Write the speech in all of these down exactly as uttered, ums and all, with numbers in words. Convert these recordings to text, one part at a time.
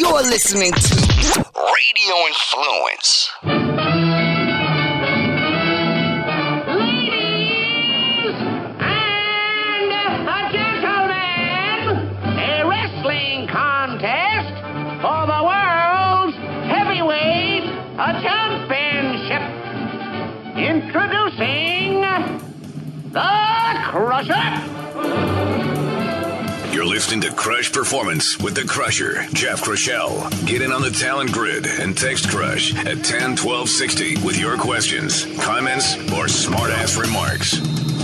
You're listening to Radio Influence. Ladies and gentlemen, a wrestling contest for the world's heavyweight championship. Introducing the Crusher. You're listening to Crush Performance with the Crusher, Jeff Crushell. Get in on the talent grid and text Crush at ten twelve sixty with your questions, comments, or smart-ass remarks.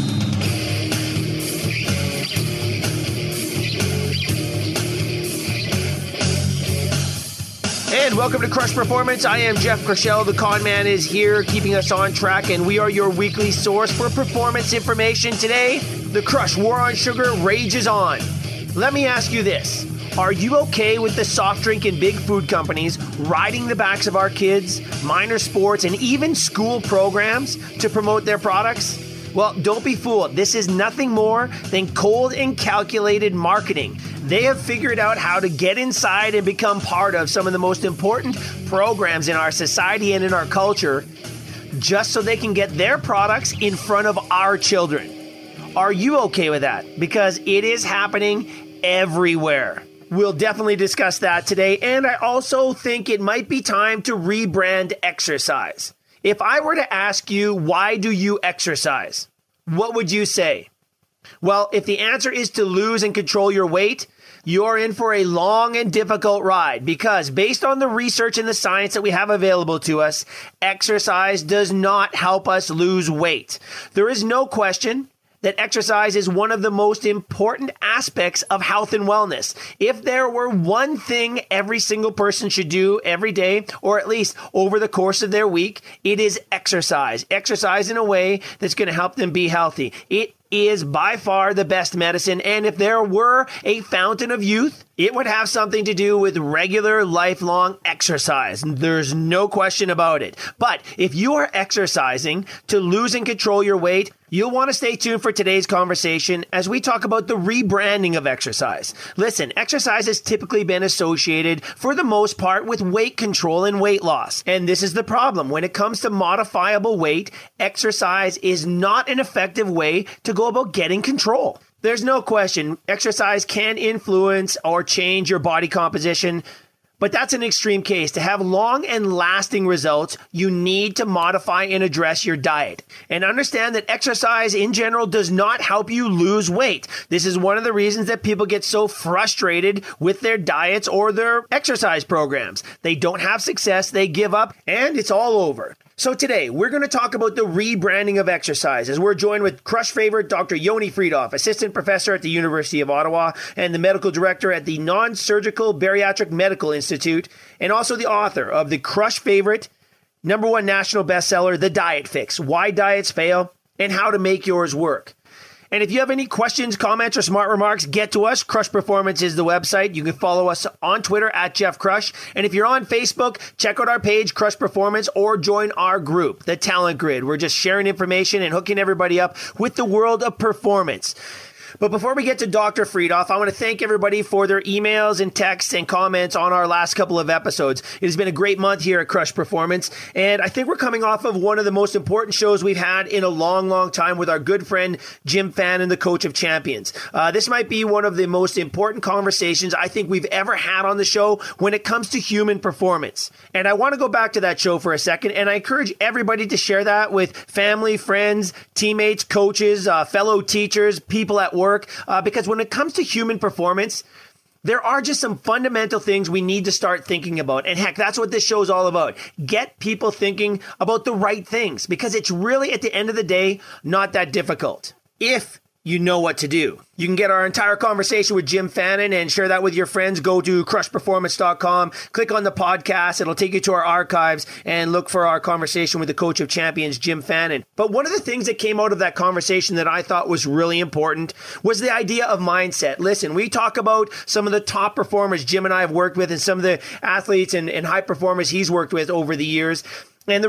And welcome to Crush Performance. I am Jeff Crushell. The Con Man is here keeping us on track, and we are your weekly source for performance information. Today, the Crush War on Sugar rages on. Let me ask you this. Are you okay with the soft drink and big food companies riding the backs of our kids, minor sports, and even school programs to promote their products? Well, don't be fooled. This is nothing more than cold and calculated marketing. They have figured out how to get inside and become part of some of the most important programs in our society and in our culture, just so they can get their products in front of our children. Are you okay with that? Because it is happening everywhere. We'll definitely discuss that today, and I also think it might be time to rebrand exercise. If I were to ask you, why do you exercise? What would you say? Well, if the answer is to lose and control your weight, you're in for a long and difficult ride, because based on the research and the science that we have available to us, exercise does not help us lose weight. There is no question that exercise is one of the most important aspects of health and wellness. If there were one thing every single person should do every day, or at least over the course of their week, it is exercise. Exercise in a way that's going to help them be healthy. It is by far the best medicine, and if there were a fountain of youth, it would have something to do with regular, lifelong exercise. There's no question about it. But if you are exercising to lose and control your weight, you'll want to stay tuned for today's conversation as we talk about the rebranding of exercise. Listen, exercise has typically been associated, for the most part, with weight control and weight loss. And this is the problem. When it comes to modifiable weight, exercise is not an effective way to go about getting control. There's no question exercise can influence or change your body composition, but that's an extreme case. To have long and lasting results, you need to modify and address your diet. And understand that exercise in general does not help you lose weight. This is one of the reasons that people get so frustrated with their diets or their exercise programs. They don't have success, they give up, and it's all over. So today, we're going to talk about the rebranding of exercise, as we're joined with Crush favorite Doctor Yoni Freedhoff, Assistant Professor at the University of Ottawa and the Medical Director at the Non-Surgical Bariatric Medical Institute, and also the author of the Crush favorite, number one national bestseller, The Diet Fix, Why Diets Fail and How to Make Yours Work. And if you have any questions, comments, or smart remarks, get to us. Crush Performance is the website. You can follow us on Twitter at Jeff Crush. And if you're on Facebook, check out our page, Crush Performance, or join our group, The Talent Grid. We're just sharing information and hooking everybody up with the world of performance. But before we get to Doctor Freedhoff, I want to thank everybody for their emails and texts and comments on our last couple of episodes. It has been a great month here at Crush Performance, and I think we're coming off of one of the most important shows we've had in a long, long time with our good friend Jim Fannin, the coach of champions. Uh, this might be one of the most important conversations I think we've ever had on the show when it comes to human performance. And I want to go back to that show for a second, and I encourage everybody to share that with family, friends, teammates, coaches, uh, fellow teachers, people at work, uh, because when it comes to human performance, there are just some fundamental things we need to start thinking about. And heck, that's what this show is all about. Get people thinking about the right things, because it's really, at the end of the day, not that difficult if you know what to do. You can get our entire conversation with Jim Fannin and share that with your friends. Go to crush performance dot com, click on the podcast. It'll take you to our archives and look for our conversation with the coach of champions, Jim Fannin. But one of the things that came out of that conversation that I thought was really important was the idea of mindset. Listen, we talk about some of the top performers Jim and I have worked with, and some of the athletes and, and high performers he's worked with over the years. And there was a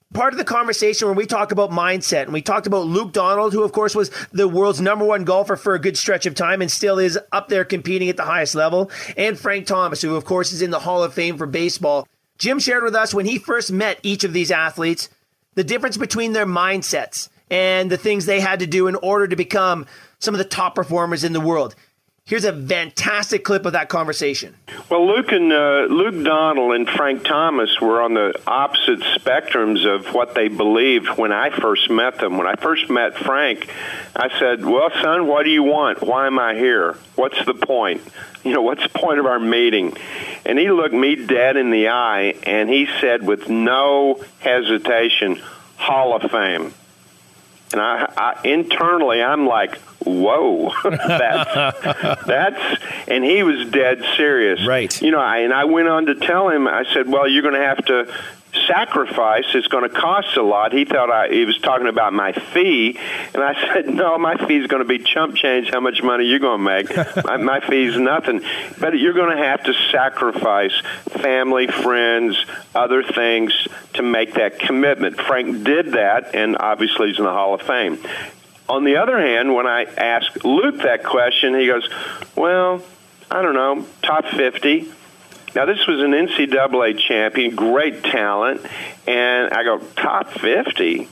part of the conversation where we talk about mindset, and we talked about Luke Donald, who of course was the world's number one golfer for a good stretch of time and still is up there competing at the highest level, and Frank Thomas, who of course is in the Hall of Fame for baseball. Jim shared with us when he first met each of these athletes, the difference between their mindsets and the things they had to do in order to become some of the top performers in the world. Here's a fantastic clip of that conversation. Well, Luke and uh, Luke Donald and Frank Thomas were on the opposite spectrums of what they believed when I first met them. When I first met Frank, I said, well, son, what do you want? Why am I here? What's the point? You know, what's the point of our meeting? And he looked me dead in the eye, and he said with no hesitation, Hall of Fame. And I, I internally, I'm like, whoa, that's, that's, and he was dead serious. Right. You know, I, and I went on to tell him, I said, well, you're going to have to sacrifice. It's going to cost a lot. He thought I, he was talking about my fee. And I said, no, my fee is going to be chump change. How much money you're going to make? my, my fee is nothing. But you're going to have to sacrifice family, friends, other things to make that commitment. Frank did that, and obviously he's in the Hall of Fame. On the other hand, when I asked Luke that question, he goes, well, I don't know, top fifty. Now, this was an N C double A champion, great talent, and I go, top fifty?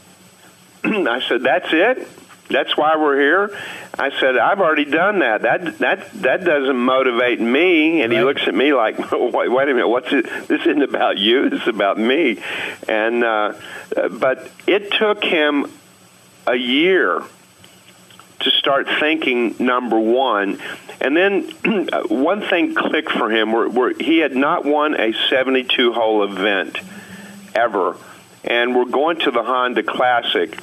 I said, that's it? That's why we're here? I said, I've already done that. That that that doesn't motivate me. And he looks at me like, wait, wait a minute, what's it? This isn't about you. This is about me. And uh, but it took him a year to start thinking number one. And then one thing clicked for him where, where he had not won a seventy-two hole event ever. And we're going to the Honda Classic.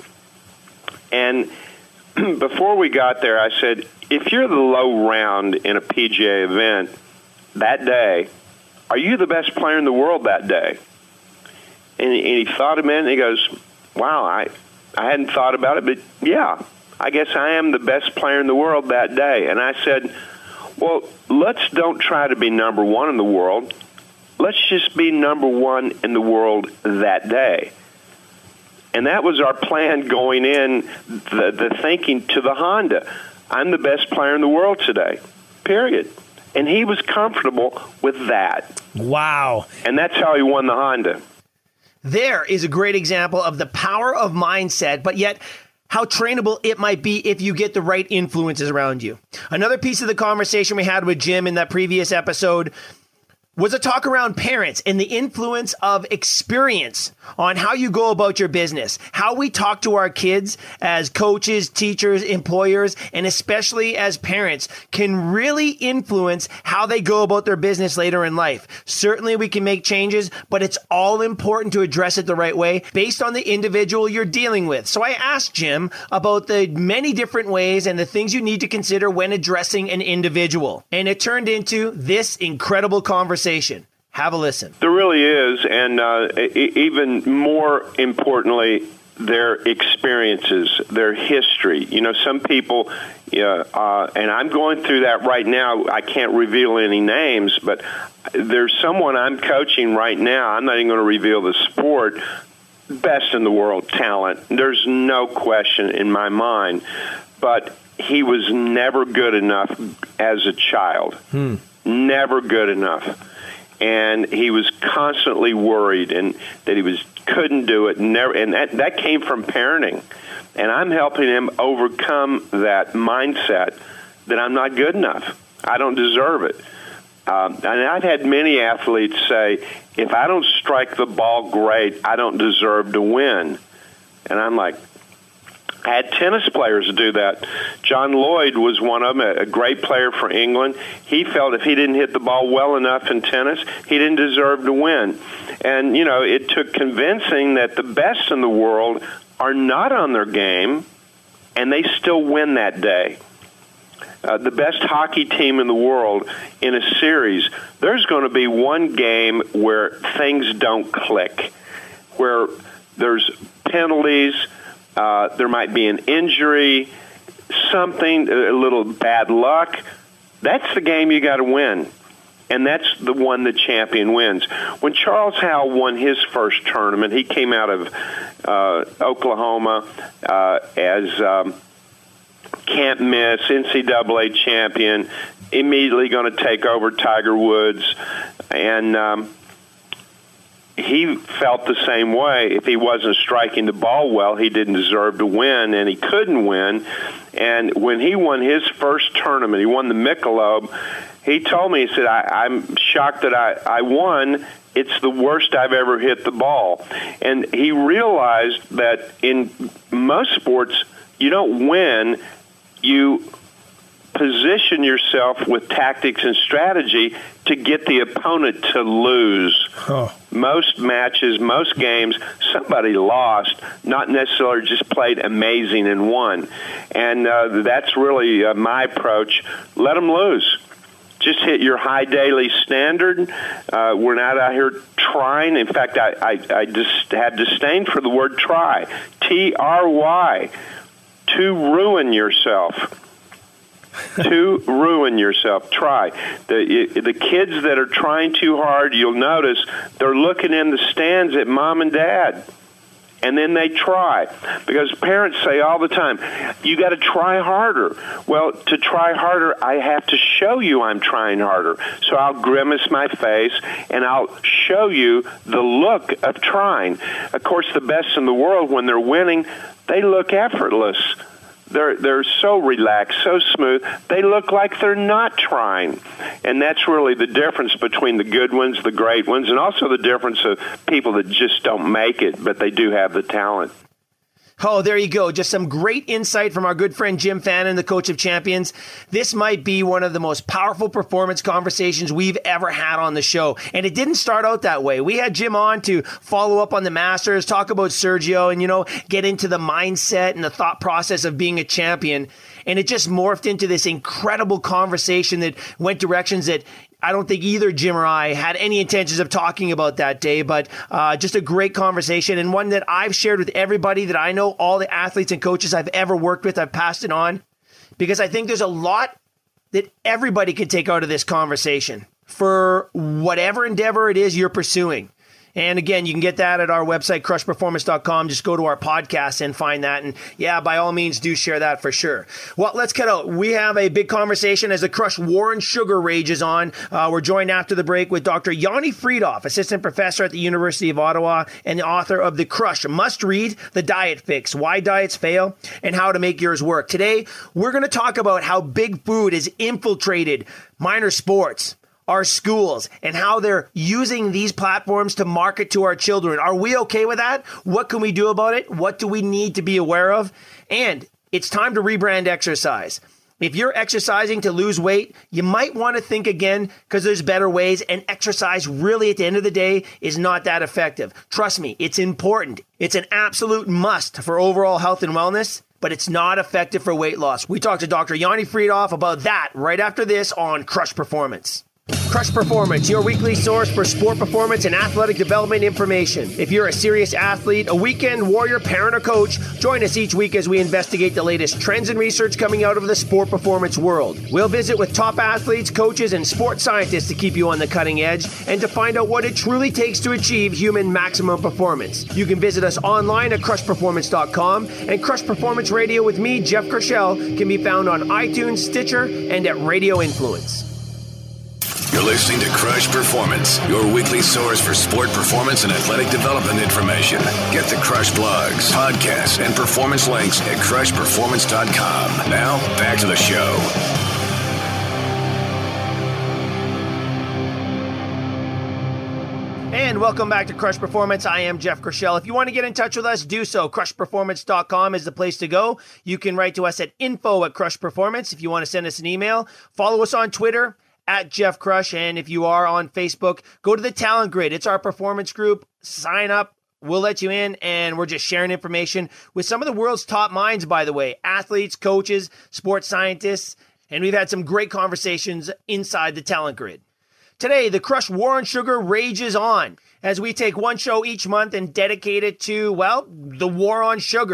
And before we got there, I said, if you're the low round in a P G A event that day, are you the best player in the world that day? And he, and he thought a minute, and he goes, wow, I, I hadn't thought about it, but yeah, I guess I am the best player in the world that day. And I said, well, let's don't try to be number one in the world. Let's just be number one in the world that day. And that was our plan going in, the, the thinking to the Honda. I'm the best player in the world today, period. And he was comfortable with that. Wow. And that's how he won the Honda. There is a great example of the power of mindset, but yet how trainable it might be if you get the right influences around you. Another piece of the conversation we had with Jim in that previous episode was a talk around parents and the influence of experience on how you go about your business, how we talk to our kids as coaches, teachers, employers, and especially as parents can really influence how they go about their business later in life. Certainly we can make changes, but it's all important to address it the right way based on the individual you're dealing with. So I asked Jim about the many different ways and the things you need to consider when addressing an individual. And it turned into this incredible conversation. Have a listen. There really is, and uh, e- even more importantly, their experiences, their history. You know, some people, yeah, uh, and I'm going through that right now. I can't reveal any names, but there's someone I'm coaching right now. I'm not even going to reveal the sport. Best in the world talent. There's no question in my mind, but he was never good enough as a child. Hmm. Never good enough. And he was constantly worried and that he was couldn't do it. Never, and that, that came from parenting. And I'm helping him overcome that mindset that I'm not good enough. I don't deserve it. Um, and I've had many athletes say, if I don't strike the ball great, I don't deserve to win. And I'm like, I had tennis players do that. John Lloyd was one of them, a great player for England. He felt if he didn't hit the ball well enough in tennis, he didn't deserve to win. And, you know, it took convincing that the best in the world are not on their game, and they still win that day. Uh, the best hockey team in the world in a series, there's going to be one game where things don't click, where there's penalties, Uh, there might be an injury, something, a little bad luck. That's the game you got to win. and that's the one the champion wins. When Charles Howell won his first tournament, he came out of uh, Oklahoma uh, as um, can't miss, N C double A champion, immediately going to take over Tiger Woods, and um, he felt the same way. If he wasn't striking the ball well, he didn't deserve to win, and he couldn't win. And when he won his first tournament, he won the Michelob, he told me, he said, I, I'm shocked that I, I won. It's the worst I've ever hit the ball. And he realized that in most sports, you don't win, you position yourself with tactics and strategy to get the opponent to lose. Oh. Most matches, most games, somebody lost, not necessarily just played amazing and won. And uh, that's really uh, my approach. Let them lose. Just hit your high daily standard. Uh, we're not out here trying. In fact, I, I, I just have disdain for the word try. T R Y. To ruin yourself. to ruin yourself. Try. The the kids that are trying too hard, you'll notice they're looking in the stands at mom and dad, and then they try. Because parents say all the time, you got to try harder. Well, to try harder, I have to show you I'm trying harder. So I'll grimace my face, and I'll show you the look of trying. Of course, the best in the world, when they're winning, they look effortless. They're they're so relaxed, so smooth. They look like they're not trying. And that's really the difference between the good ones, the great ones, and also the difference of people that just don't make it, but they do have the talent. Oh, there you go. Just some great insight from our good friend Jim Fannin, the coach of champions. This might be one of the most powerful performance conversations we've ever had on the show. And it didn't start out that way. We had Jim on to follow up on the Masters, talk about Sergio, and, you know, get into the mindset and the thought process of being a champion. And it just morphed into this incredible conversation that went directions that I don't think either Jim or I had any intentions of talking about that day, but uh, just a great conversation, and one that I've shared with everybody that I know, all the athletes and coaches I've ever worked with. I've passed it on because I think there's a lot that everybody can take out of this conversation for whatever endeavor it is you're pursuing. And again, you can get that at our website, crush performance dot com. Just go to our podcast and find that. And yeah, by all means, do share that for sure. Well, let's cut out. We have a big conversation as the Crush War on Sugar rages on. Uh, we're joined after the break with Doctor Yanni Freedhoff, assistant professor at the University of Ottawa and the author of The Crush Must Read, The Diet Fix, Why Diets Fail, and How to Make Yours Work. Today, we're going to talk about how big food has infiltrated minor sports, our schools, and how they're using these platforms to market to our children. Are we okay with that? What can we do about it? What do we need to be aware of? And it's time to rebrand exercise. If you're exercising to lose weight, you might want to think again because there's better ways, and exercise really at the end of the day is not that effective. Trust me, it's important. It's an absolute must for overall health and wellness, but it's not effective for weight loss. We talked to Doctor Yanni Freedhoff about that right after this on Crush Performance. Crush Performance, your weekly source for sport performance and athletic development information. If you're a serious athlete, a weekend warrior, parent, or coach, join us each week as we investigate the latest trends and research coming out of the sport performance world. We'll visit with top athletes, coaches, and sports scientists to keep you on the cutting edge and to find out what it truly takes to achieve human maximum performance. You can visit us online at crush performance dot com, and Crush Performance Radio with me, Jeff Kershell, can be found on iTunes, Stitcher, and at Radio Influence. You're listening to Crush Performance, your weekly source for sport performance and athletic development information. Get the Crush blogs, podcasts, and performance links at crush performance dot com. Now, back to the show. And welcome back to Crush Performance. I am Jeff Kershell. If you want to get in touch with us, do so. crush performance dot com is the place to go. You can write to us at info at Crush Performance if you want to send us an email. Follow us on Twitter at Jeff Crush, and if you are on Facebook, go to the Talent Grid. It's our performance group. Sign up. We'll let you in, and we're just sharing information with some of the world's top minds, by the way, athletes, coaches, sports scientists, and we've had some great conversations inside the Talent Grid. Today, the Crush War on Sugar rages on as we take one show each month and dedicate it to, well, the war on sugar.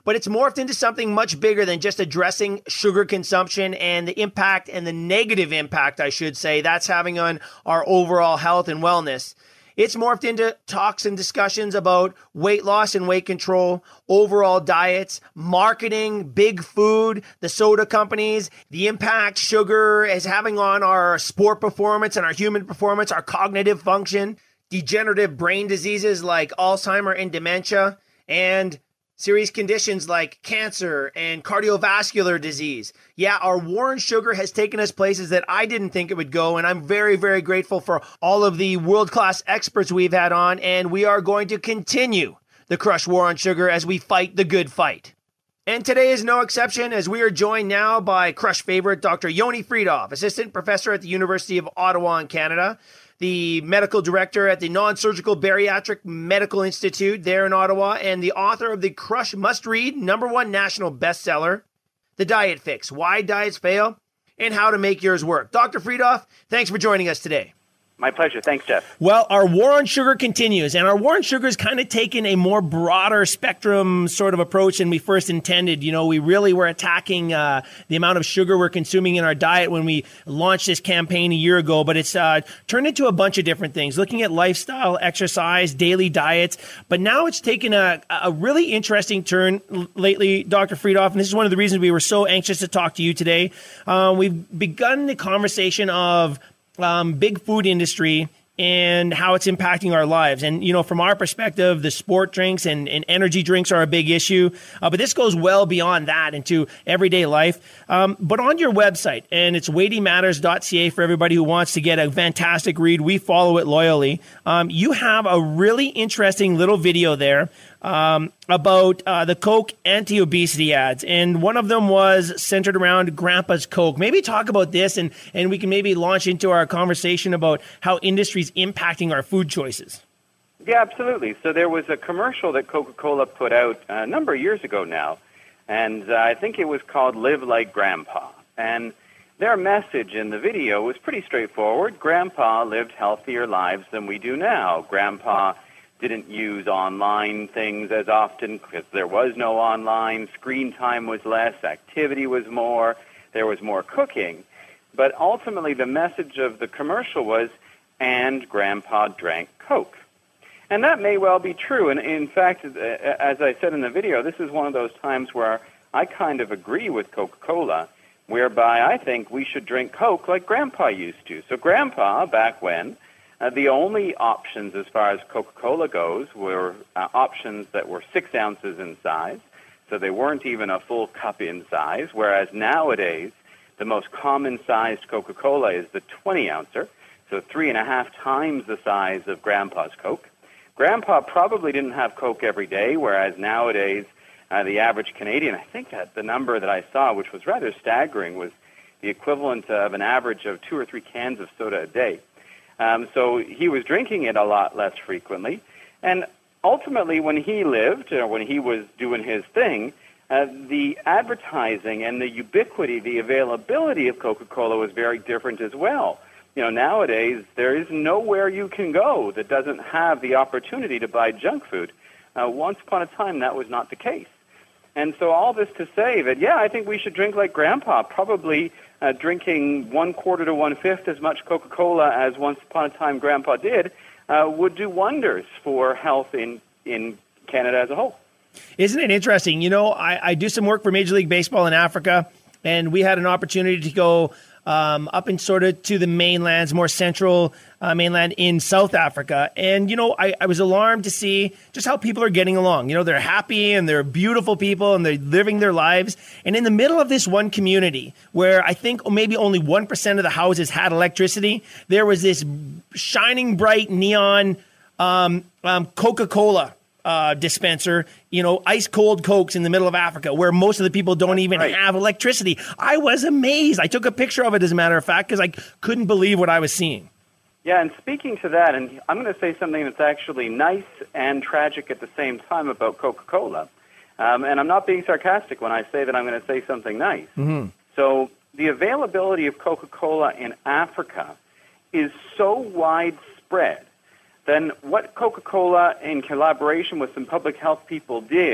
but it's morphed into something much bigger than just addressing sugar consumption and the impact and the negative impact, I should say, that's having on our overall health and wellness. It's morphed into talks and discussions about weight loss and weight control, overall diets, marketing, big food, the soda companies, the impact sugar is having on our sport performance and our human performance, our cognitive function, degenerative brain diseases like Alzheimer and dementia, and serious conditions like cancer and cardiovascular disease. Yeah, our war on sugar has taken us places that I didn't think it would go, and I'm very, very grateful for all of the world-class experts we've had on, and we are going to continue the Crush War on Sugar as we fight the good fight. And today is no exception, as we are joined now by Crush favorite Doctor Yoni Freedhoff, assistant professor at the University of Ottawa in Canada, the medical director at the Non-Surgical Bariatric Medical Institute there in Ottawa, and the author of the Crush must-read number one national bestseller, The Diet Fix, Why Diets Fail, and How to Make Yours Work. Doctor Freedhoff, thanks for joining us today. My pleasure. Thanks, Jeff. Well, our war on sugar continues, and our war on sugar has kind of taken a more broader spectrum sort of approach than we first intended. You know, we really were attacking uh, the amount of sugar we're consuming in our diet when we launched this campaign a year ago, but it's uh, turned into a bunch of different things, looking at lifestyle, exercise, daily diets, but now it's taken a, a really interesting turn lately, Doctor Freedhoff, and this is one of the reasons we were so anxious to talk to you today. Uh, we've begun the conversation of Um, big food industry and how it's impacting our lives. And, you know, from our perspective, the sport drinks and, and energy drinks are a big issue. Uh, but this goes well beyond that into everyday life. Um, but on your website, and it's weighty matters dot c a for everybody who wants to get a fantastic read. We follow it loyally. Um, you have a really interesting little video there um, about uh, the Coke anti-obesity ads. And one of them was centered around Grandpa's Coke. Maybe talk about this, and, and we can maybe launch into our conversation about how industry's impacting our food choices. Yeah, absolutely. So there was a commercial that Coca-Cola put out a number of years ago now, and uh, I think it was called Live Like Grandpa. And their message in the video was pretty straightforward. Grandpa lived healthier lives than we do now. Grandpa didn't use online things as often because there was no online. Screen time was less. Activity was more. There was more cooking. But ultimately, the message of the commercial was, and Grandpa drank Coke. And that may well be true. And in fact, as I said in the video, this is one of those times where I kind of agree with Coca-Cola, whereby I think we should drink Coke like Grandpa used to. So Grandpa, back when, Uh, the only options as far as Coca-Cola goes were uh, options that were six ounces in size, so they weren't even a full cup in size, whereas nowadays the most common-sized Coca-Cola is the twenty-ouncer, so three and a half times the size of Grandpa's Coke. Grandpa probably didn't have Coke every day, whereas nowadays uh, the average Canadian, I think that the number that I saw, which was rather staggering, was the equivalent of an average of two or three cans of soda a day. Um, so he was drinking it a lot less frequently. And ultimately, when he lived, or when he was doing his thing, uh, the advertising and the ubiquity, the availability of Coca-Cola was very different as well. You know, nowadays, there is nowhere you can go that doesn't have the opportunity to buy junk food. Uh, once upon a time, that was not the case. And so all this to say that, yeah, I think we should drink like Grandpa, probably uh, drinking one quarter to one-fifth as much Coca-Cola as once upon a time Grandpa did, uh, would do wonders for health in, in Canada as a whole. Isn't it interesting? You know, I, I do some work for Major League Baseball in Africa, and we had an opportunity to go um, up and sort of to the mainlands, more central uh, mainland in South Africa. And, you know, I, I was alarmed to see just how people are getting along. You know, they're happy and they're beautiful people and they're living their lives. And in the middle of this one community where I think maybe only one percent of the houses had electricity, there was this shining bright neon um, um, Coca-Cola Uh, dispenser, you know, ice cold Cokes in the middle of Africa where most of the people don't even right. have electricity. I was amazed. I took a picture of it, as a matter of fact, because I couldn't believe what I was seeing. Yeah, and speaking to that, and I'm going to say something that's actually nice and tragic at the same time about Coca-Cola. Um, and I'm not being sarcastic when I say that I'm going to say something nice. Mm-hmm. So the availability of Coca-Cola in Africa is so widespread. Then what Coca-Cola, in collaboration with some public health people, did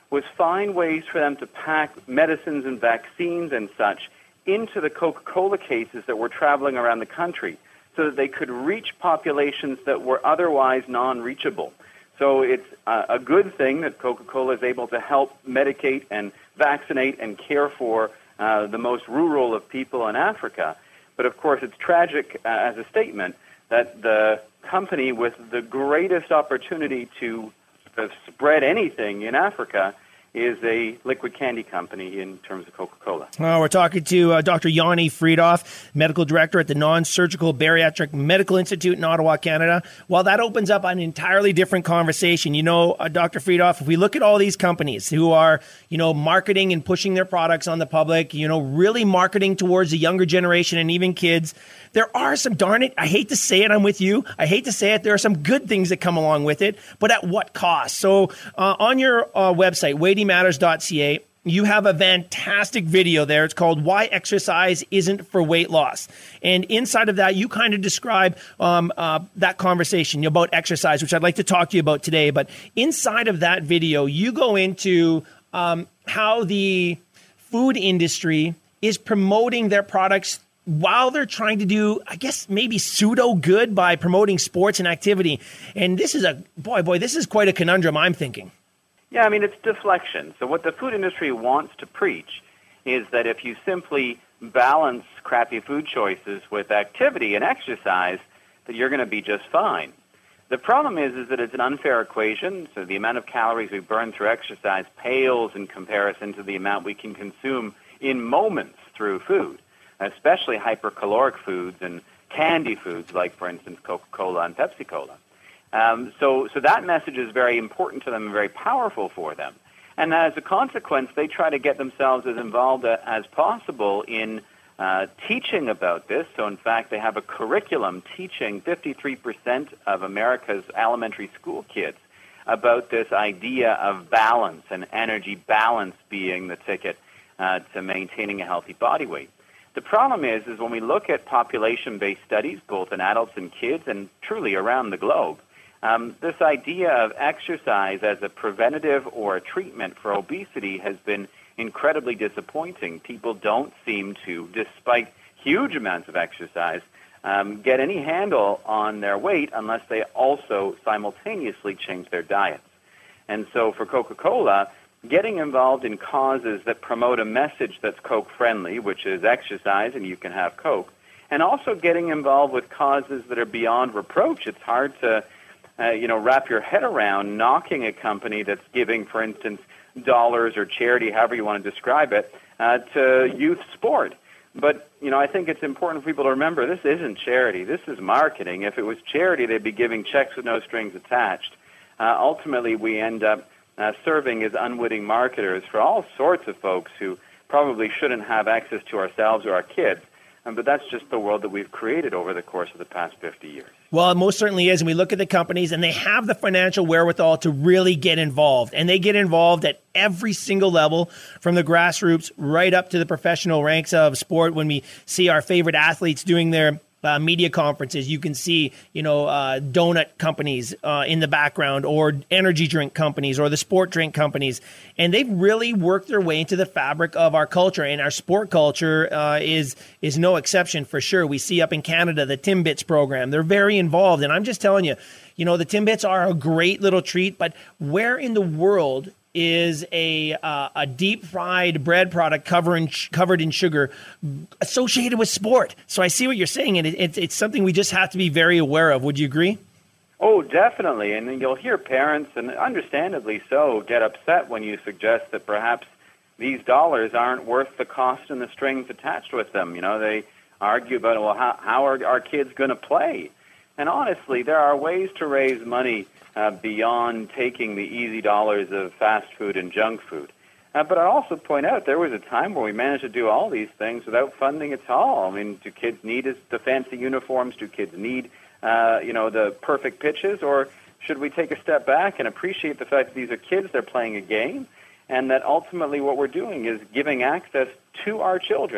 was find ways for them to pack medicines and vaccines and such into the Coca-Cola cases that were traveling around the country so that they could reach populations that were otherwise non-reachable. So it's uh, a good thing that Coca-Cola is able to help medicate and vaccinate and care for uh, the most rural of people in Africa. But of course, it's tragic uh, as a statement that the company with the greatest opportunity to uh, spread anything in Africa is a liquid candy company in terms of Coca-Cola. Well, we're talking to uh, Doctor Yanni Friedoff, Medical Director at the Non-Surgical Bariatric Medical Institute in Ottawa, Canada. Well, that opens up an entirely different conversation. You know, uh, Doctor Friedoff, if we look at all these companies who are, you know, marketing and pushing their products on the public, you know, really marketing towards the younger generation and even kids, there are some, darn it, I hate to say it, I'm with you. I hate to say it, there are some good things that come along with it, but at what cost? So uh, on your uh, website, weighty matters dot c a, you have a fantastic video there. It's called Why Exercise Isn't for Weight Loss. And inside of that, you kind of describe um, uh, that conversation about exercise, which I'd like to talk to you about today. But inside of that video, you go into um, how the food industry is promoting their products while they're trying to do, I guess, maybe pseudo good by promoting sports and activity. And this is a, boy, boy, this is quite a conundrum, I'm thinking. Yeah, I mean, it's deflection. So what the food industry wants to preach is that if you simply balance crappy food choices with activity and exercise, that you're going to be just fine. The problem is, is that it's an unfair equation. So the amount of calories we burn through exercise pales in comparison to the amount we can consume in moments through food, especially hypercaloric foods and candy foods like, for instance, Coca-Cola and Pepsi-Cola. Um, so, so that message is very important to them and very powerful for them. And as a consequence, they try to get themselves as involved as possible in uh, teaching about this. So, in fact, they have a curriculum teaching fifty-three percent of America's elementary school kids about this idea of balance and energy balance being the ticket uh, to maintaining a healthy body weight. The problem is, is when we look at population-based studies, both in adults and kids, and truly around the globe, um, this idea of exercise as a preventative or a treatment for obesity has been incredibly disappointing. People don't seem to, despite huge amounts of exercise, um, get any handle on their weight unless they also simultaneously change their diets. And so for Coca-Cola, getting involved in causes that promote a message that's Coke-friendly, which is exercise and you can have Coke, and also getting involved with causes that are beyond reproach. It's hard to, uh, you know, wrap your head around knocking a company that's giving, for instance, dollars or charity, however you want to describe it, uh, to youth sport. But, you know, I think it's important for people to remember this isn't charity. This is marketing. If it was charity, they'd be giving checks with no strings attached. Uh, ultimately, we end up Uh, serving as unwitting marketers for all sorts of folks who probably shouldn't have access to ourselves or our kids. Um, but that's just the world that we've created over the course of the past fifty years. Well, it most certainly is. And we look at the companies and they have the financial wherewithal to really get involved. And they get involved at every single level, from the grassroots right up to the professional ranks of sport. When we see our favorite athletes doing their Uh, media conferences, you can see, you know, uh, donut companies uh, in the background, or energy drink companies, or the sport drink companies. And they've really worked their way into the fabric of our culture. And our sport culture uh, is is no exception, for sure. We see up in Canada the Timbits program. They're very involved. And I'm just telling you, you know, the Timbits are a great little treat. But where in the world is a uh, a deep fried bread product covered in, covered in sugar associated with sport? So I see what you're saying, and it, it, it's something we just have to be very aware of. Would you agree? Oh, definitely. And you'll hear parents, and understandably so, get upset when you suggest that perhaps these dollars aren't worth the cost and the strings attached with them. You know, they argue about, well, how, how are our kids going to play? And honestly, there are ways to raise money Uh, beyond taking the easy dollars of fast food and junk food. Uh, but I also point out there was a time where we managed to do all these things without funding at all. I mean, do kids need the fancy uniforms? Do kids need, uh, you know, the perfect pitches? Or should we take a step back and appreciate the fact that these are kids, they're playing a game, and that ultimately what we're doing is giving access to our children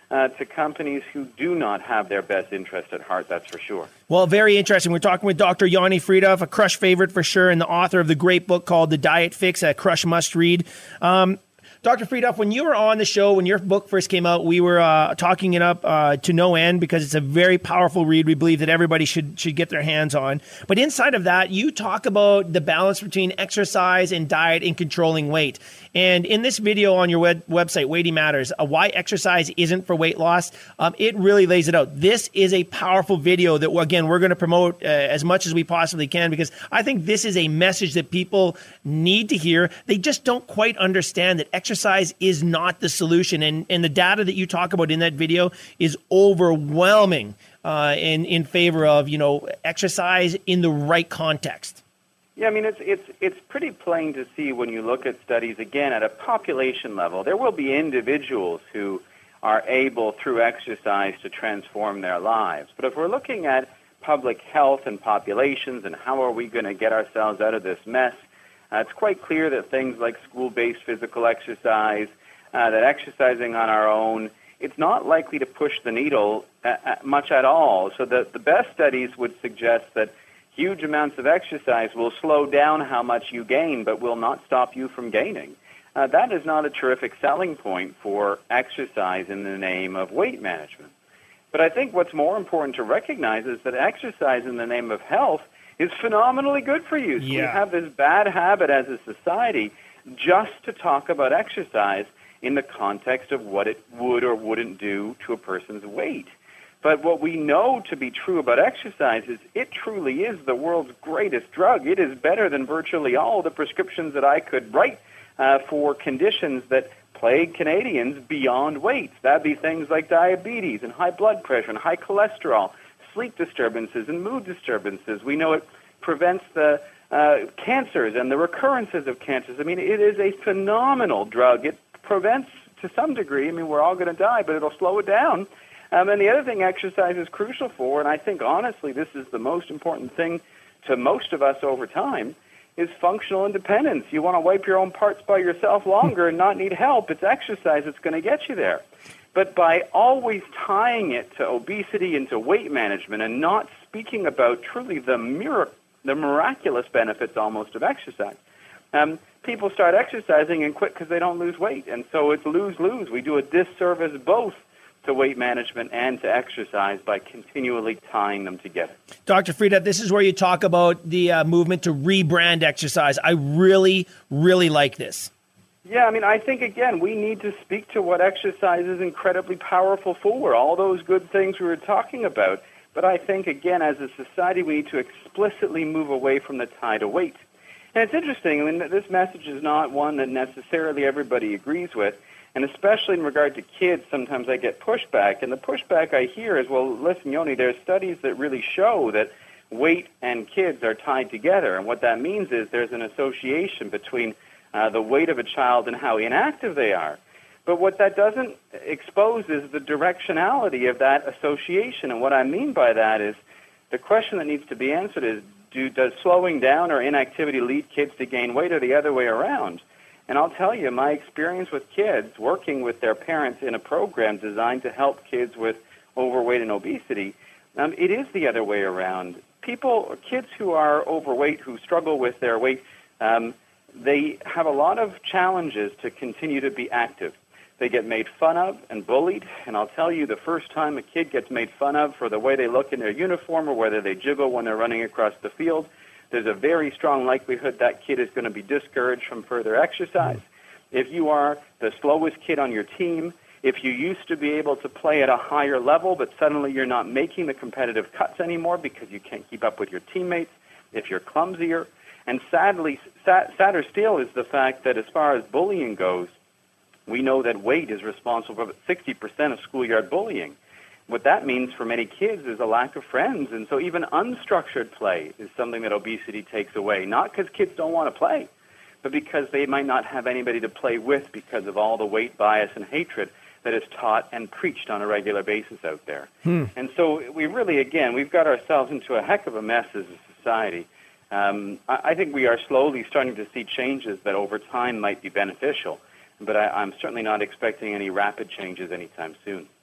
uh, to companies who do not have their best interest at heart, that's for sure. Well, very interesting. We're talking with Doctor Yanni Freedhoff, a Crush favorite for sure, and the author of the great book called The Diet Fix, a Crush must-read. Um, Doctor Freedhoff, when you were on the show, when your book first came out, we were uh, talking it up uh, to no end because it's a very powerful read. We believe that everybody should should get their hands on. But inside of that, you talk about the balance between exercise and diet in controlling weight. And in this video on your web- website, Weighty Matters, uh, why exercise isn't for weight loss, um, it really lays it out. This is a powerful video that, again, we're going to promote uh, as much as we possibly can because I think this is a message that people need to hear. They just don't quite understand that exercise Exercise is not the solution, and, and the data that you talk about in that video is overwhelming uh, in in favor of you know exercise in the right context. Yeah, I mean it's it's it's pretty plain to see when you look at studies again at a population level. There will be individuals who are able through exercise to transform their lives, but if we're looking at public health and populations and how are we going to get ourselves out of this mess. Uh, it's quite clear that things like school-based physical exercise, uh, that exercising on our own, it's not likely to push the needle uh, uh, much at all. So the, the best studies would suggest that huge amounts of exercise will slow down how much you gain, but will not stop you from gaining. Uh, that is not a terrific selling point for exercise in the name of weight management. But I think what's more important to recognize is that exercise in the name of health is phenomenally good for you. So yeah. We have this bad habit as a society just to talk about exercise in the context of what it would or wouldn't do to a person's weight. But what we know to be true about exercise is it truly is the world's greatest drug. It is better than virtually all the prescriptions that I could write uh, for conditions that plague Canadians beyond weight. That'd be things like diabetes and high blood pressure and high cholesterol, sleep disturbances and mood disturbances. We know it prevents the uh, cancers and the recurrences of cancers. I mean, it is a phenomenal drug. It prevents, to some degree, I mean, we're all going to die, but it'll slow it down. Um, and the other thing exercise is crucial for, and I think, honestly, this is the most important thing to most of us over time, is functional independence. You want to wipe your own parts by yourself longer and not need help. It's exercise that's going to get you there. But by always tying it to obesity and to weight management and not speaking about truly the mirac- the miraculous benefits almost of exercise, um, people start exercising and quit because they don't lose weight. And so it's lose-lose. We do a disservice both to weight management and to exercise by continually tying them together. Doctor Freedhoff, this is where you talk about the uh, movement to rebrand exercise. I really, really like this. Yeah, I mean, I think, again, we need to speak to what exercise is incredibly powerful for, all those good things we were talking about. But I think, again, as a society, we need to explicitly move away from the tie to weight. And it's interesting, I mean, this message is not one that necessarily everybody agrees with, and especially in regard to kids, sometimes I get pushback. And the pushback I hear is, well, listen, Yoni, there's studies that really show that weight and kids are tied together. And what that means is there's an association between Uh, the weight of a child and how inactive they are. But what that doesn't expose is the directionality of that association. And what I mean by that is the question that needs to be answered is, do, does slowing down or inactivity lead kids to gain weight or the other way around? And I'll tell you, my experience with kids, working with their parents in a program designed to help kids with overweight and obesity, um, it is the other way around. People, kids who are overweight, who struggle with their weight, um, they have a lot of challenges to continue to be active. They get made fun of and bullied, and I'll tell you, the first time a kid gets made fun of for the way they look in their uniform or whether they jiggle when they're running across the field, there's a very strong likelihood that kid is going to be discouraged from further exercise. If you are the slowest kid on your team, if you used to be able to play at a higher level, but suddenly you're not making the competitive cuts anymore because you can't keep up with your teammates, if you're clumsier, and sadly, sad, sadder still is the fact that as far as bullying goes, we know that weight is responsible for sixty percent of schoolyard bullying. What that means for many kids is a lack of friends, and so even unstructured play is something that obesity takes away, not because kids don't want to play, but because they might not have anybody to play with because of all the weight bias and hatred that is taught and preached on a regular basis out there. Hmm. And so we really, again, we've got ourselves into a heck of a mess as a society. Um, I, I think we are slowly starting to see changes that over time might be beneficial, but I, I'm certainly not expecting any rapid changes anytime soon.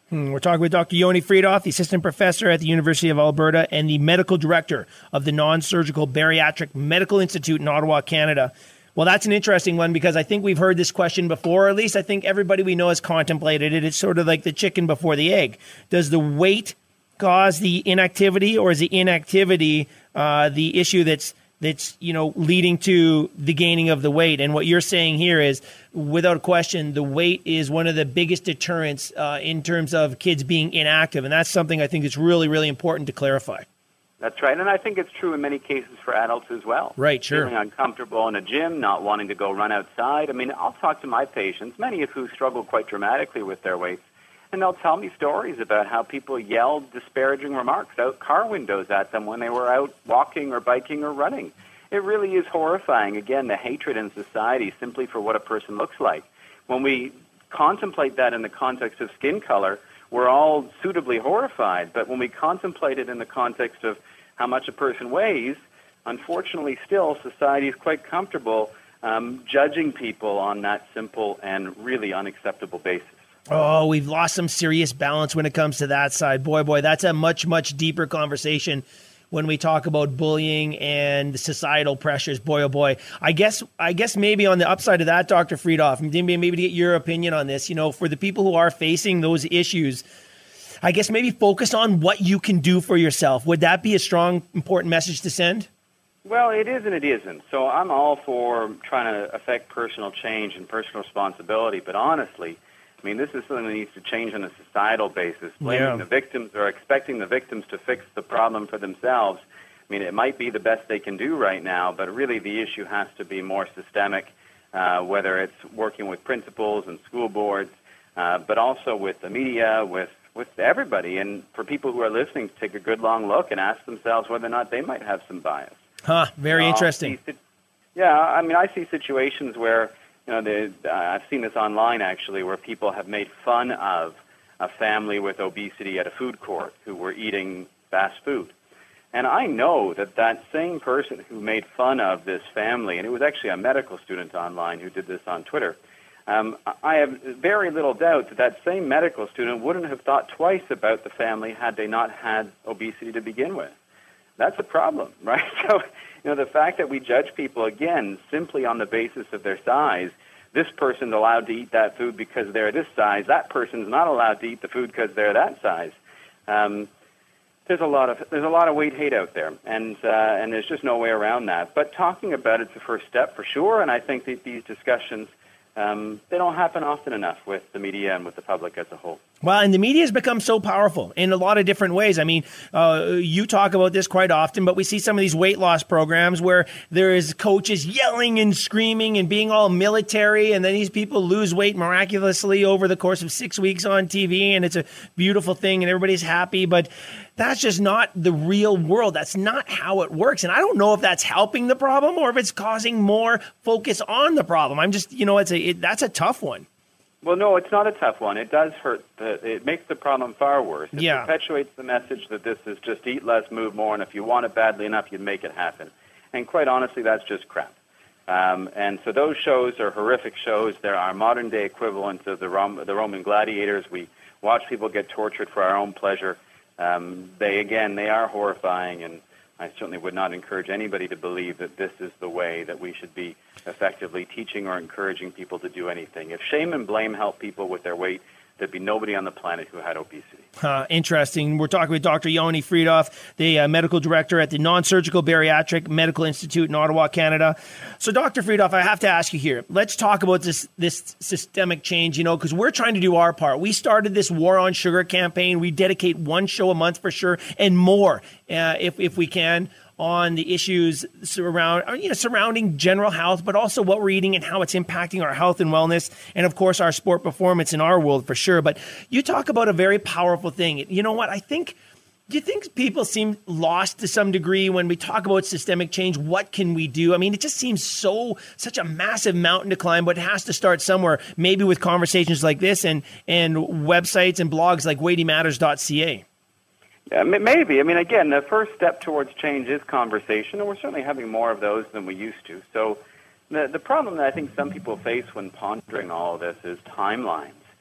We're talking with Doctor Yoni Freedhoff, the assistant professor at the University of Alberta and the medical director of the Non-Surgical Bariatric Medical Institute in Ottawa, Canada. Well, that's an interesting one because I think we've heard this question before, or at least I think everybody we know has contemplated it. It's sort of like the chicken before the egg. Does the weight cause the inactivity, or is the inactivity uh, the issue that's that's, you know, leading to the gaining of the weight? And what you're saying here is, without question, the weight is one of the biggest deterrents uh, in terms of kids being inactive. And that's something I think is really, really important to clarify. That's right. And I think it's true in many cases for adults as well. Right, sure. Feeling uncomfortable in a gym, not wanting to go run outside. I mean, I'll talk to my patients, many of who struggle quite dramatically with their weights, and they'll tell me stories about how people yelled disparaging remarks out car windows at them when they were out walking or biking or running. It really is horrifying, again, the hatred in society simply for what a person looks like. When we contemplate that in the context of skin color, we're all suitably horrified. But when we contemplate it in the context of how much a person weighs, unfortunately still society is quite comfortable um, judging people on that simple and really unacceptable basis. Oh, we've lost some serious balance when it comes to that side. Boy, boy, that's a much, much deeper conversation when we talk about bullying and societal pressures. Boy, oh boy. I guess I guess maybe on the upside of that, Doctor Freedhoff, maybe, maybe to get your opinion on this, you know, for the people who are facing those issues, I guess maybe focus on what you can do for yourself. Would that be a strong, important message to send? Well, it is and it isn't. So I'm all for trying to affect personal change and personal responsibility, but honestly, I mean, this is something that needs to change on a societal basis. Blaming Yeah. the victims or expecting the victims to fix the problem for themselves, I mean, it might be the best they can do right now, but really the issue has to be more systemic, uh, whether it's working with principals and school boards, uh, but also with the media, with, with everybody. And for people who are listening, to take a good long look and ask themselves whether or not they might have some bias. Huh, very You know, interesting. I see- Yeah, I mean, I see situations where, you know, the, uh, I've seen this online, actually, where people have made fun of a family with obesity at a food court who were eating fast food. And I know that that same person who made fun of this family, and it was actually a medical student online who did this on Twitter, um, I have very little doubt that that same medical student wouldn't have thought twice about the family had they not had obesity to begin with. That's a problem, right? So, you know, the fact that we judge people, again, simply on the basis of their size, this person's allowed to eat that food because they're this size, that person's not allowed to eat the food because they're that size. Um, there's a lot of there's a lot of weight hate out there, and uh, and there's just no way around that. But talking about it's the first step for sure, and I think that these discussions, um, they don't happen often enough with the media and with the public as a whole. Well, and the media has become so powerful in a lot of different ways. I mean, uh, you talk about this quite often, but we see some of these weight loss programs where there is coaches yelling and screaming and being all military, and then these people lose weight miraculously over the course of six weeks on T V, and it's a beautiful thing, and everybody's happy, but that's just not the real world. That's not how it works, and I don't know if that's helping the problem or if it's causing more focus on the problem. I'm just, you know, it's a it, that's a tough one. Well, no, it's not a tough one. It does hurt. The, it makes the problem far worse. It Yeah. perpetuates the message that this is just eat less, move more, and if you want it badly enough, you'd make it happen. And quite honestly, that's just crap. Um, and so those shows are horrific shows. They're our modern-day equivalent of the, Rom- the Roman gladiators. We watch people get tortured for our own pleasure. Um, they, again, they are horrifying, and I certainly would not encourage anybody to believe that this is the way that we should be effectively teaching or encouraging people to do anything. If shame and blame help people with their weight, there'd be nobody on the planet who had obesity. Uh, interesting. We're talking with Doctor Yoni Freedhoff, the uh, medical director at the Non-Surgical Bariatric Medical Institute in Ottawa, Canada. So, Doctor Freedhoff, I have to ask you here. Let's talk about this this systemic change, you know, because we're trying to do our part. We started this War on Sugar campaign. We dedicate one show a month for sure, and more uh, if if we can, on the issues surround, you know, surrounding general health, but also what we're eating and how it's impacting our health and wellness, and of course our sport performance in our world for sure. But you talk about a very powerful thing. You know what? I think, do you think people seem lost to some degree when we talk about systemic change? What can we do? I mean, it just seems so such a massive mountain to climb, but it has to start somewhere, maybe with conversations like this and and websites and blogs like weighty matters dot c a. Yeah, maybe. I mean, again, the first step towards change is conversation, and we're certainly having more of those than we used to. So the the problem that I think some people face when pondering all of this is timelines.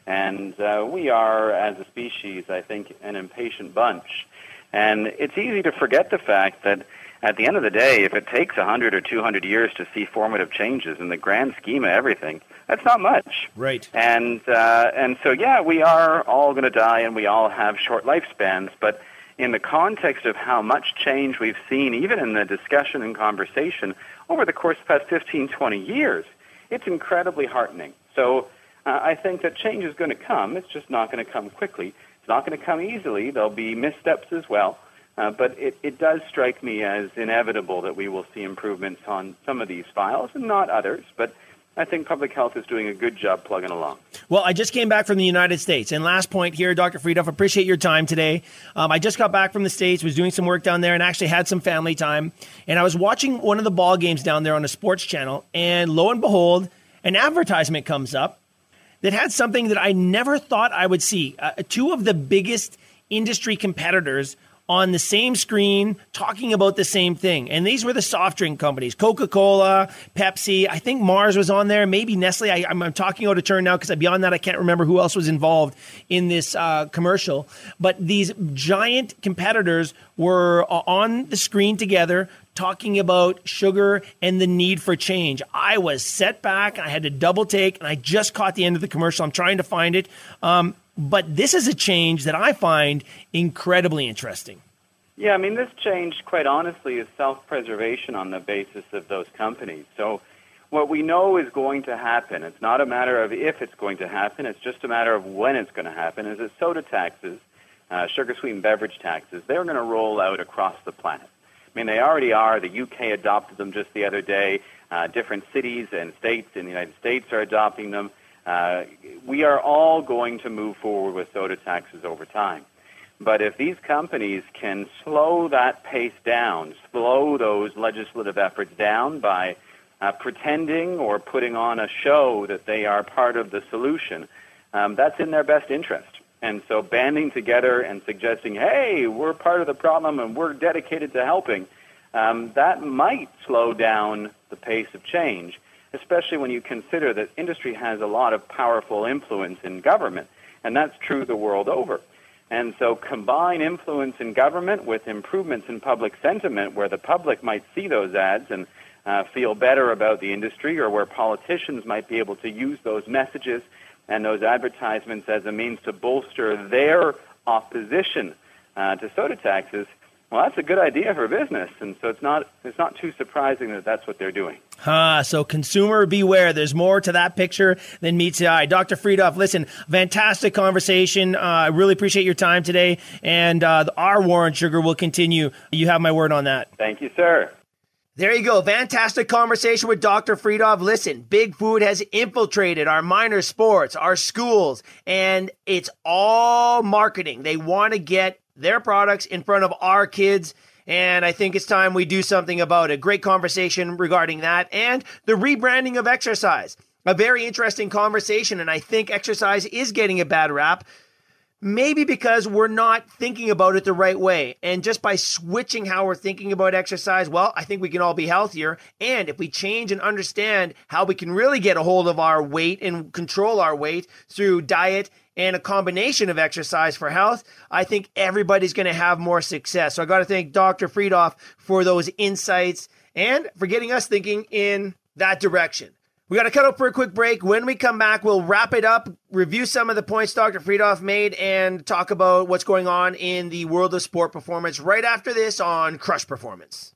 And uh, we are, as a species, I think, an impatient bunch. And it's easy to forget the fact that at the end of the day, if it takes one hundred or two hundred years to see formative changes in the grand scheme of everything, that's not much. Right. And, uh, and so, yeah, we are all going to die and we all have short lifespans, but in the context of how much change we've seen, even in the discussion and conversation over the course of the past fifteen, twenty years, it's incredibly heartening. So uh, I think that change is going to come. It's just not going to come quickly. It's not going to come easily. There'll be missteps as well. Uh, but it, it does strike me as inevitable that we will see improvements on some of these files and not others. But I think public health is doing a good job plugging along. Well, I just came back from the United States. And last point here, Doctor Freedhoff, appreciate your time today. Um, I just got back from the States, was doing some work down there, and actually had some family time. And I was watching one of the ball games down there on a sports channel. And lo and behold, an advertisement comes up that had something that I never thought I would see. Uh, two of the biggest industry competitors on the same screen talking about the same thing. And these were the soft drink companies, Coca-Cola, Pepsi. I think Mars was on there, maybe Nestle. I, I'm, I'm talking out of turn now because beyond that, I can't remember who else was involved in this uh, commercial. But these giant competitors were on the screen together talking about sugar and the need for change. I was set back. I had to double take, and I just caught the end of the commercial. I'm trying to find it. Um, But this is a change that I find incredibly interesting. Yeah, I mean, this change, quite honestly, is self-preservation on the basis of those companies. So what we know is going to happen, it's not a matter of if it's going to happen, it's just a matter of when it's going to happen, is that soda taxes, uh, sugar-sweetened beverage taxes, they're going to roll out across the planet. I mean, they already are. The U K adopted them just the other day. Uh, different cities and states in the United States are adopting them. Uh, we are all going to move forward with soda taxes over time. But if these companies can slow that pace down, slow those legislative efforts down by uh, pretending or putting on a show that they are part of the solution, um, that's in their best interest. And so banding together and suggesting, hey, we're part of the problem and we're dedicated to helping, um, that might slow down the pace of change, especially when you consider that industry has a lot of powerful influence in government, and that's true the world over. And so combine influence in government with improvements in public sentiment where the public might see those ads and uh, feel better about the industry, or where politicians might be able to use those messages and those advertisements as a means to bolster their opposition uh, to soda taxes. Well, that's a good idea for business, and so it's not it's not too surprising that that's what they're doing. Ah, so consumer beware. There's more to that picture than meets the eye. Doctor Freedhoff, listen, fantastic conversation. Uh, I really appreciate your time today, and uh, our war on sugar will continue. You have my word on that. Thank you, sir. There you go. Fantastic conversation with Doctor Freedhoff. Listen, big food has infiltrated our minor sports, our schools, and it's all marketing. They want to get their products in front of our kids, and I think it's time we do something about it. Great conversation regarding that and the rebranding of exercise. A very interesting conversation, and I think exercise is getting a bad rap. Maybe because we're not thinking about it the right way. And just by switching how we're thinking about exercise, well, I think we can all be healthier. And if we change and understand how we can really get a hold of our weight and control our weight through diet and a combination of exercise for health, I think everybody's going to have more success. So I got to thank Doctor Freedhoff for those insights and for getting us thinking in that direction. We got to cut out for a quick break. When we come back, we'll wrap it up, review some of the points Doctor Freedhoff made, and talk about what's going on in the world of sport performance right after this on Crush Performance.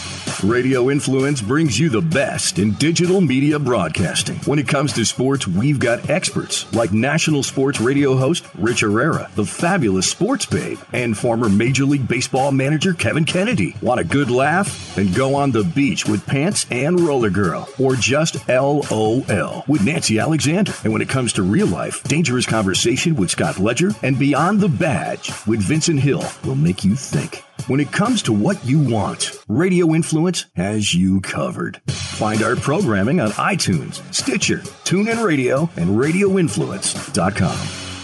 Radio Influence brings you the best in digital media broadcasting. When it comes to sports, we've got experts like national sports radio host Rich Herrera, the fabulous sports babe, and former Major League Baseball manager Kevin Kennedy. Want a good laugh? Then go on the beach with Pants and Roller Girl, or just L O L with Nancy Alexander. And when it comes to real life, dangerous conversation with Scott Ledger and Beyond the Badge with Vincent Hill will make you think. When it comes to what you want, Radio Influence has you covered. Find our programming on iTunes, Stitcher, TuneIn Radio, and radio influence dot com.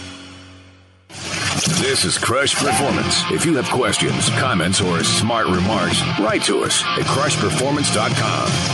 This is Crush Performance. If you have questions, comments, or smart remarks, write to us at crush performance dot com.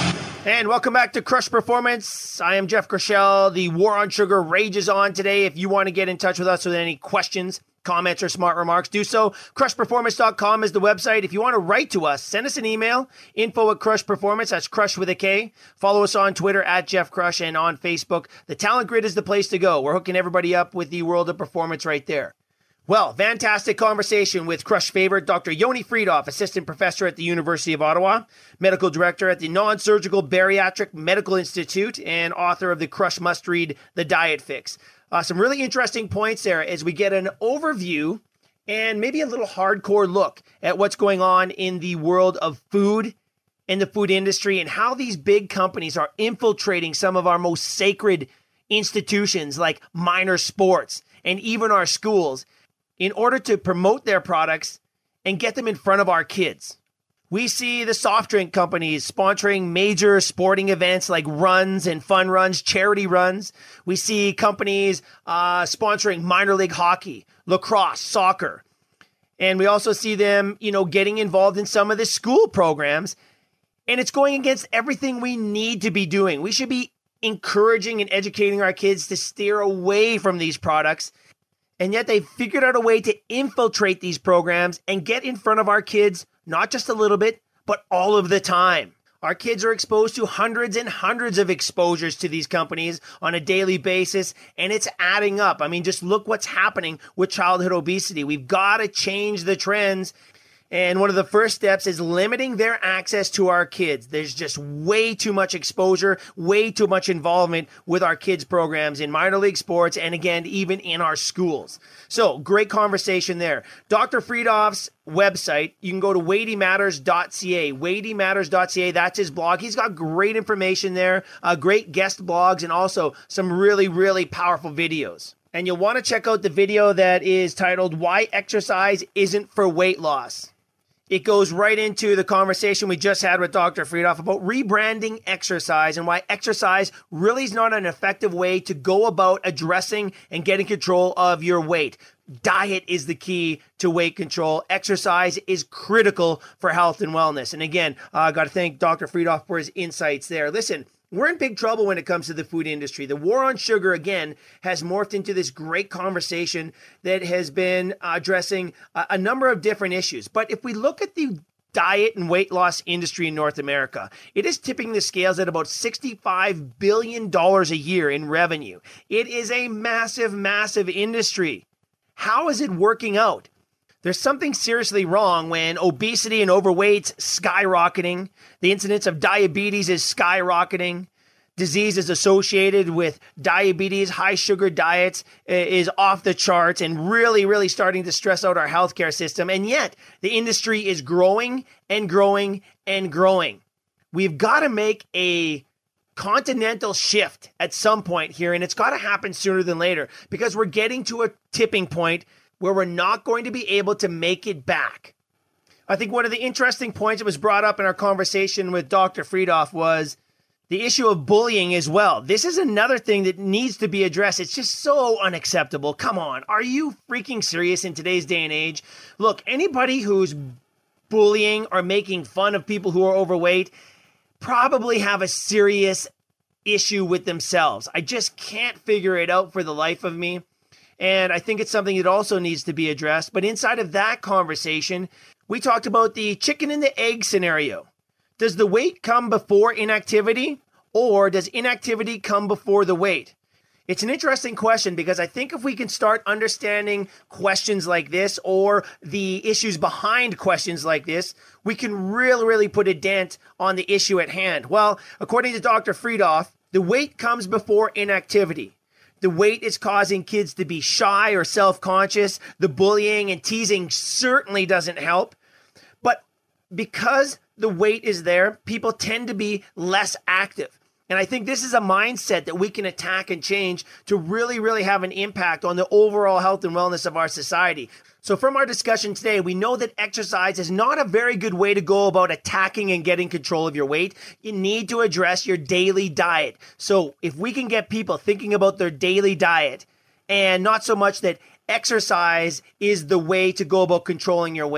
And welcome back to Crush Performance. I am Jeff Grishel. The war on sugar rages on today. If you want to get in touch with us with any questions, comments, or smart remarks, do so. crush performance dot com is the website. If you want to write to us, send us an email, info at Crush Performance. That's Crush with a K. Follow us on Twitter at Jeff Crush and on Facebook. The Talent Grid is the place to go. We're hooking everybody up with the world of performance right there. Well, fantastic conversation with Crush favorite, Doctor Yoni Freedhoff, assistant professor at the University of Ottawa, medical director at the Non-Surgical Bariatric Medical Institute, and author of the Crush must-read, The Diet Fix. Uh, some really interesting points there as we get an overview and maybe a little hardcore look at what's going on in the world of food and the food industry and how these big companies are infiltrating some of our most sacred institutions like minor sports and even our schools in order to promote their products and get them in front of our kids. We see the soft drink companies sponsoring major sporting events like runs and fun runs, charity runs. We see companies uh, sponsoring minor league hockey, lacrosse, soccer. And we also see them, you know, getting involved in some of the school programs. And it's going against everything we need to be doing. We should be encouraging and educating our kids to steer away from these products. And yet they've figured out a way to infiltrate these programs and get in front of our kids, not just a little bit, but all of the time. Our kids are exposed to hundreds and hundreds of exposures to these companies on a daily basis, and it's adding up. I mean, just look what's happening with childhood obesity. We've got to change the trends. And one of the first steps is limiting their access to our kids. There's just way too much exposure, way too much involvement with our kids' programs in minor league sports and, again, even in our schools. So, great conversation there. Doctor Freedhoff's website, you can go to weighty matters dot c a. weighty matters dot c a, that's his blog. He's got great information there, uh, great guest blogs, and also some really, really powerful videos. And you'll want to check out the video that is titled, Why Exercise Isn't for Weight Loss. It goes right into the conversation we just had with Doctor Freedhoff about rebranding exercise and why exercise really is not an effective way to go about addressing and getting control of your weight. Diet is the key to weight control. Exercise is critical for health and wellness. And again, I uh, got to thank Doctor Freedhoff for his insights there. Listen, we're in big trouble when it comes to the food industry. The war on sugar, again, has morphed into this great conversation that has been addressing a, a number of different issues. But if we look at the diet and weight loss industry in North America, it is tipping the scales at about sixty-five billion dollars a year in revenue. It is a massive, massive industry. How is it working out? There's something seriously wrong when obesity and overweight's skyrocketing, the incidence of diabetes is skyrocketing, diseases associated with diabetes, high sugar diets is off the charts and really, really starting to stress out our healthcare system. And yet the industry is growing and growing and growing. We've got to make a continental shift at some point here, and it's got to happen sooner than later because we're getting to a tipping point where we're not going to be able to make it back. I think one of the interesting points that was brought up in our conversation with Doctor Freedhoff was the issue of bullying as well. This is another thing that needs to be addressed. It's just so unacceptable. Come on. Are you freaking serious in today's day and age? Look, anybody who's bullying or making fun of people who are overweight probably have a serious issue with themselves. I just can't figure it out for the life of me. And I think it's something that also needs to be addressed. But inside of that conversation, we talked about the chicken and the egg scenario. Does the weight come before inactivity, or does inactivity come before the weight? It's an interesting question because I think if we can start understanding questions like this or the issues behind questions like this, we can really, really put a dent on the issue at hand. Well, according to Doctor Freedhoff, the weight comes before inactivity. The weight is causing kids to be shy or self-conscious. The bullying and teasing certainly doesn't help. But because the weight is there, people tend to be less active. And I think this is a mindset that we can attack and change to really, really have an impact on the overall health and wellness of our society. So from our discussion today, we know that exercise is not a very good way to go about attacking and getting control of your weight. You need to address your daily diet. So if we can get people thinking about their daily diet and not so much that exercise is the way to go about controlling your weight,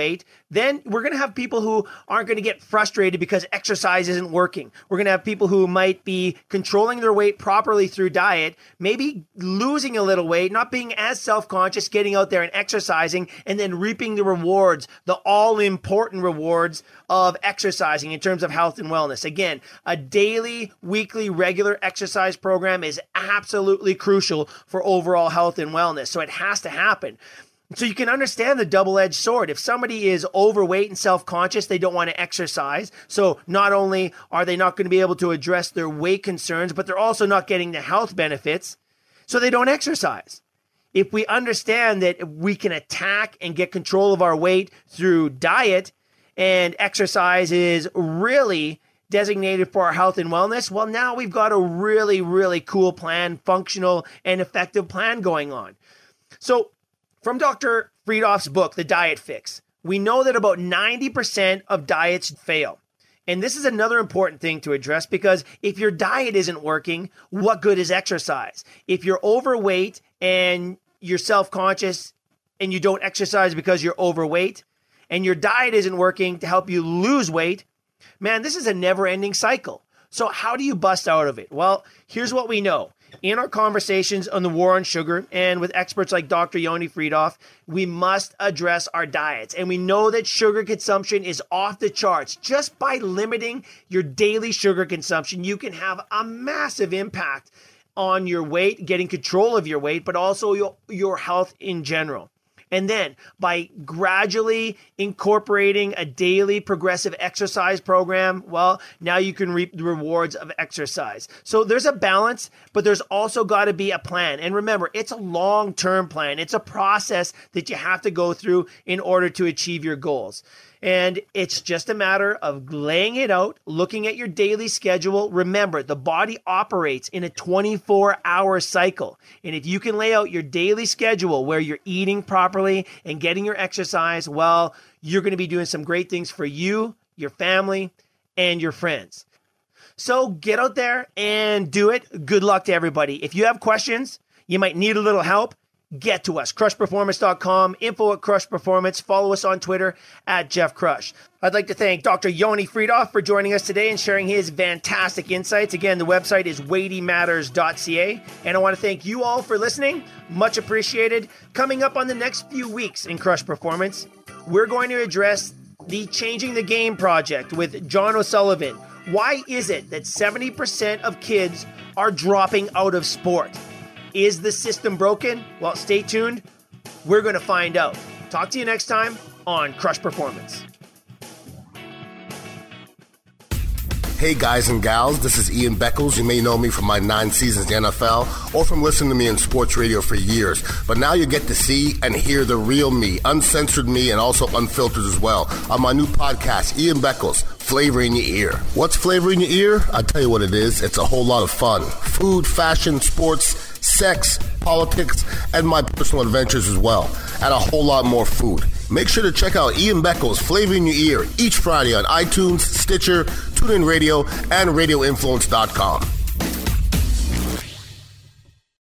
Then we're going to have people who aren't going to get frustrated because exercise isn't working. We're going to have people who might be controlling their weight properly through diet, maybe losing a little weight, not being as self-conscious, getting out there and exercising, and then reaping the rewards, the all-important rewards of exercising in terms of health and wellness. Again, a daily, weekly, regular exercise program is absolutely crucial for overall health and wellness. So it has to happen. So you can understand the double-edged sword. If somebody is overweight and self-conscious, they don't want to exercise. So not only are they not going to be able to address their weight concerns, but they're also not getting the health benefits, so they don't exercise. If we understand that we can attack and get control of our weight through diet, and exercise is really designated for our health and wellness, well, now we've got a really, really cool plan, functional and effective plan going on. So from Doctor Friedhoff's book, The Diet Fix, we know that about ninety percent of diets fail. And this is another important thing to address, because if your diet isn't working, what good is exercise? If you're overweight and you're self-conscious and you don't exercise because you're overweight, and your diet isn't working to help you lose weight, man, this is a never-ending cycle. So how do you bust out of it? Well, here's what we know. In our conversations on the war on sugar and with experts like Doctor Yoni Freedhoff, we must address our diets. And we know that sugar consumption is off the charts. Just by limiting your daily sugar consumption, you can have a massive impact on your weight, getting control of your weight, but also your, your health in general. And then by gradually incorporating a daily progressive exercise program, well, now you can reap the rewards of exercise. So there's a balance, but there's also got to be a plan. And remember, it's a long-term plan. It's a process that you have to go through in order to achieve your goals. And it's just a matter of laying it out, looking at your daily schedule. Remember, the body operates in a twenty-four hour cycle. And if you can lay out your daily schedule where you're eating properly and getting your exercise, well, you're going to be doing some great things for you, your family, and your friends. So get out there and do it. Good luck to everybody. If you have questions, you might need a little help, get to us, crush performance dot com, info at Crush Performance. Follow us on Twitter at Jeff Crush. I'd like to thank Doctor Yoni Freedhoff for joining us today and sharing his fantastic insights. Again, the website is weighty matters dot c a. And I want to thank you all for listening. Much appreciated. Coming up on the next few weeks in Crush Performance, we're going to address the Changing the Game project with John O'Sullivan. Why is it that seventy percent of kids are dropping out of sport? Is the system broken? Well, stay tuned. We're going to find out. Talk to you next time on Crush Performance. Hey guys and gals, this is Ian Beckles. You may know me from my nine seasons in the N F L or from listening to me in sports radio for years. But now you get to see and hear the real me, uncensored me, and also unfiltered as well on my new podcast, Ian Beckles, Flavor in Your Ear. What's Flavor in Your Ear? I'll tell you what it is. It's a whole lot of fun. Food, fashion, sports, sex, politics, and my personal adventures as well. And a whole lot more food. Make sure to check out Ian Beckles' Flavor in Your Ear each Friday on iTunes, Stitcher, TuneIn Radio, and radio influence dot com.